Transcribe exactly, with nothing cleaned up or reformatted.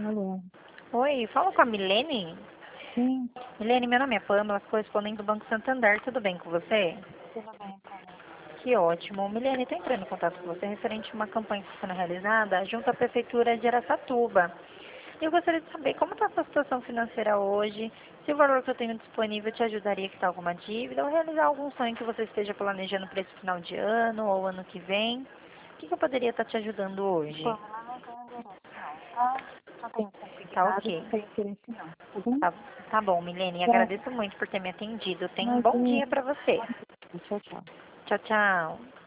Alô? Oi, fala com a Milene? Sim, Milene, meu nome é Pamela, correspondente do Banco Santander, tudo bem com você? tudo bem, Pamela. Que ótimo. Milene, estou entrando em contato com você referente a uma campanha que está sendo realizada junto à Prefeitura de Araçatuba. Eu gostaria de saber como está a sua situação financeira hoje, se o valor que eu tenho disponível te ajudaria a quitar alguma dívida ou realizar algum sonho que você esteja planejando para esse final de ano ou ano que vem. O que, que eu poderia estar te ajudando hoje? Pamela, não tenho interesse não, tá? Não tenho Tá consignado, não ok. tenho interesse não, tá bem? Tá, tá bom, Milene. Tá, Agradeço muito por ter me atendido. Tenha um bom imagina. dia para você. Tchau, tchau. Tchau, tchau.